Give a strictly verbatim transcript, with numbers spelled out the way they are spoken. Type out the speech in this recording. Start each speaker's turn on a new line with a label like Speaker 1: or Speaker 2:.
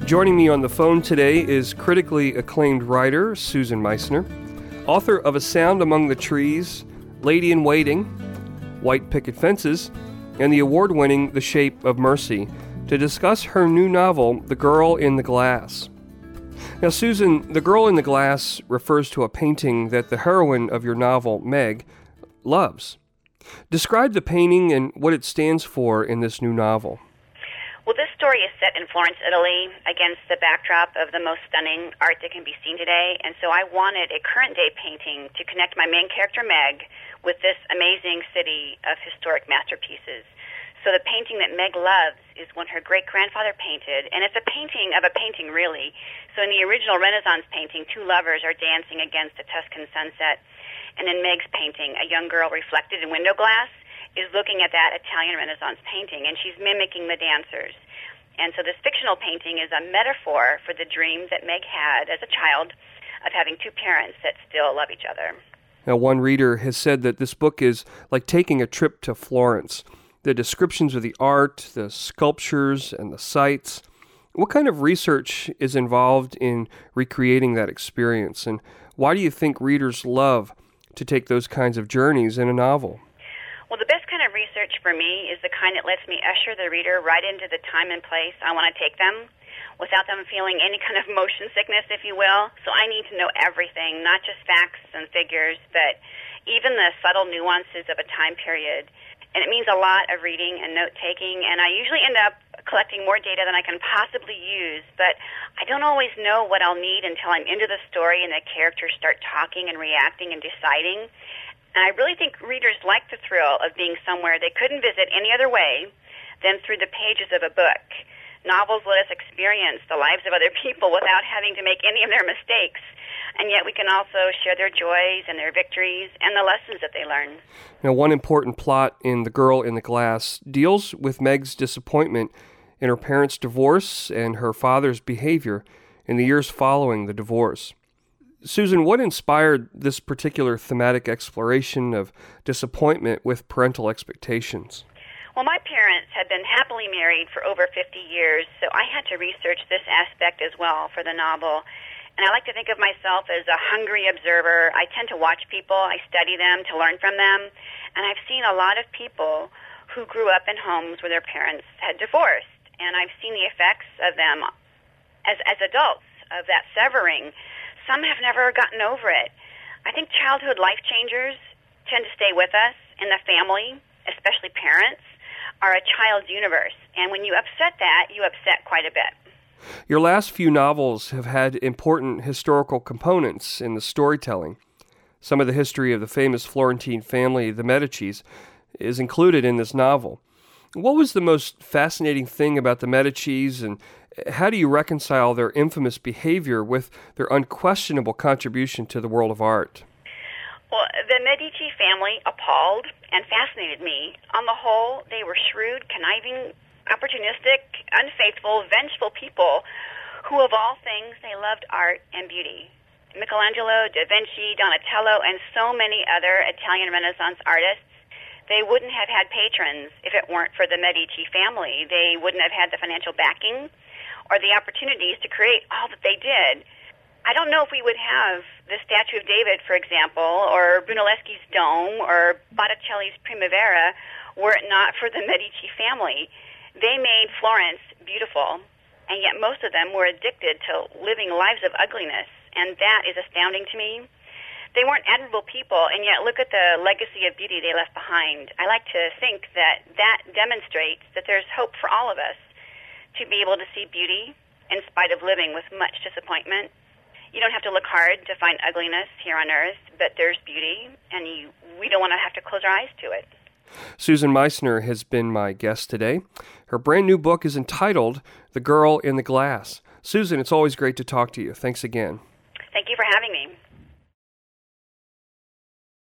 Speaker 1: Joining me on the phone today is critically acclaimed writer Susan Meissner, author of A Sound Among the Trees, Lady in Waiting, White Picket Fences, and the award-winning The Shape of Mercy, to discuss her new novel, The Girl in the Glass. Now, Susan, The Girl in the Glass refers to a painting that the heroine of your novel, Meg, loves. Describe the painting and what it stands for in this new novel.
Speaker 2: Well, this story is set in Florence, Italy, against the backdrop of the most stunning art that can be seen today, and so I wanted a current-day painting to connect my main character, Meg, with this amazing city of historic masterpieces. So the painting that Meg loves is one her great-grandfather painted, and it's a painting of a painting, really. So in the original Renaissance painting, two lovers are dancing against a Tuscan sunset, and in Meg's painting, a young girl reflected in window glass is looking at that Italian Renaissance painting, and she's mimicking the dancers. And so this fictional painting is a metaphor for the dream that Meg had as a child of having two parents that still love each other.
Speaker 1: Now, one reader has said that this book is like taking a trip to Florence. The descriptions of the art, the sculptures, and the sites. What kind of research is involved in recreating that experience, and why do you think readers love to take those kinds of journeys in a novel?
Speaker 2: Well, the best kind of research for me is the kind that lets me usher the reader right into the time and place I want to take them without them feeling any kind of motion sickness, if you will. So I need to know everything, not just facts and figures, but even the subtle nuances of a time period. And it means a lot of reading and note-taking, and I usually end up collecting more data than I can possibly use, but I don't always know what I'll need until I'm into the story and the characters start talking and reacting and deciding. And I really think readers like the thrill of being somewhere they couldn't visit any other way than through the pages of a book. Novels let us experience the lives of other people without having to make any of their mistakes, and yet we can also share their joys and their victories and the lessons that they learn.
Speaker 1: Now, one important plot in The Girl in the Glass deals with Meg's disappointment in her parents' divorce and her father's behavior in the years following the divorce. Susan, what inspired this particular thematic exploration of disappointment with parental expectations?
Speaker 2: Well, my parents had been happily married for over fifty years, so I had to research this aspect as well for the novel. And I like to think of myself as a hungry observer. I tend to watch people, I study them to learn from them, and I've seen a lot of people who grew up in homes where their parents had divorced, and I've seen the effects of them as, as adults, of that severing. Some have never gotten over it. I think childhood life changers tend to stay with us, and the family, especially parents, are a child's universe. And when you upset that, you upset quite a bit.
Speaker 1: Your last few novels have had important historical components in the storytelling. Some of the history of the famous Florentine family, the Medicis, is included in this novel. What was the most fascinating thing about the Medicis, and how do you reconcile their infamous behavior with their unquestionable contribution to the world of art?
Speaker 2: Well, the Medici family appalled and fascinated me. On the whole, they were shrewd, conniving, opportunistic, unfaithful, vengeful people who, of all things, they loved art and beauty. Michelangelo, Da Vinci, Donatello, and so many other Italian Renaissance artists, they wouldn't have had patrons if it weren't for the Medici family. They wouldn't have had the financial backing or the opportunities to create all that they did. I don't know if we would have the Statue of David, for example, or Brunelleschi's Dome, or Botticelli's Primavera, were it not for the Medici family. They made Florence beautiful, and yet most of them were addicted to living lives of ugliness, and that is astounding to me. They weren't admirable people, and yet look at the legacy of beauty they left behind. I like to think that that demonstrates that there's hope for all of us to be able to see beauty in spite of living with much disappointment. You don't have to look hard to find ugliness here on earth, but there's beauty, and you, we don't want to have to close our eyes to it.
Speaker 1: Susan Meissner has been my guest today. Her brand new book is entitled The Girl in the Glass. Susan, it's always great to talk to you. Thanks again.
Speaker 2: Thank you for having me.